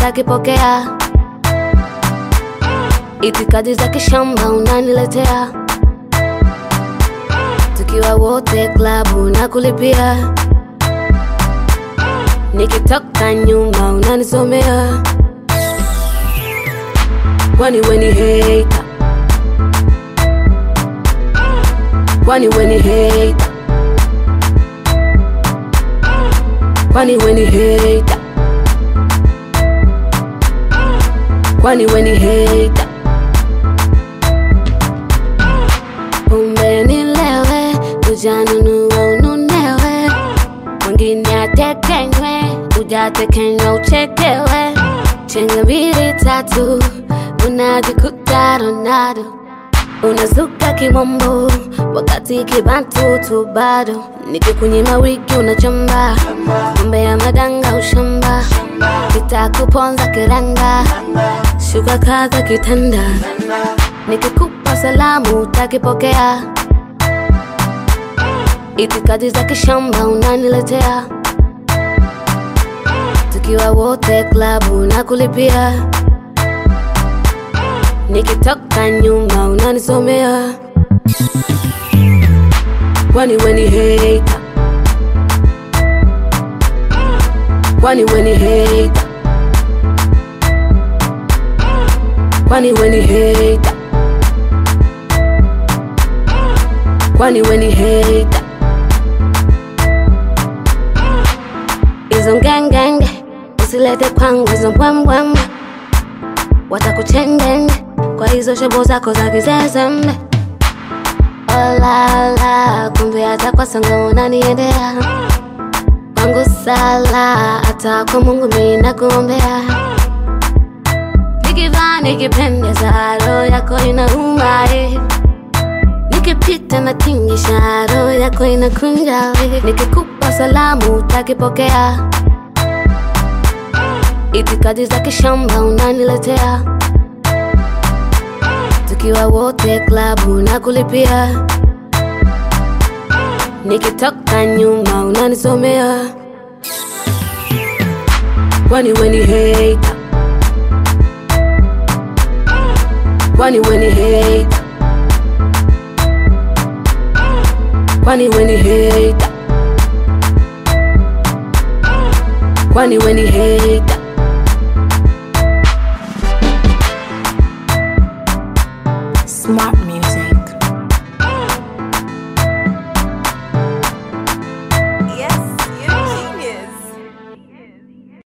utakipokea. Itikadi za kishamba unaniletea. Tukiwa wote klabu na kulipia. Nikitoka nyuma unanisomea. Kwani we ni hater? Kwani we ni hater? Kwani we ni hater? Kwani we ni hater? Pombe nilewe, ujanunua ununewe. Mwingine atekenywe, ujatekenywa uchekewe. Chenga mbili tatu, unajikuta Ronaldo. Unazuka kimombo, wakati kibantu tu bado. Nikikunyima wiki unachamba, pombe ya madanga ushamba. Kitakuponza kiranga, shuka kaza kitanda. Nikikupa salamu utakipokea. Itikadi za kishamba unaniletea. Tukiwa wote klabu na kulipia. Nikitoka nyuma unanisomea. Kwani we ni hater? Kwani we ni hater? Kwani we ni hater? Kwani we ni hater? Izo ngengenge usilete kwangu, izo mbwembwembe watakuchengenge kwa hizo shobo zako za kizezembe. Oh la la, kumbe hata kwa sanga unaniendea. Kwangu sala, hata kwa Mungu mimi nakuombea. Nikivaa nikipendeza, roho yako inauma Nikipita na tingisha, roho yako inakunja Nikikupa salamu utakipokea. Itikadi za kishamba unaniletea. Tukiwa wote klabu na kulipia. Nikitoka nyuma unanisomea. Kwani we ni hater? Kwani we ni hater? Kwani we ni hater? Kwani we ni hater? Smart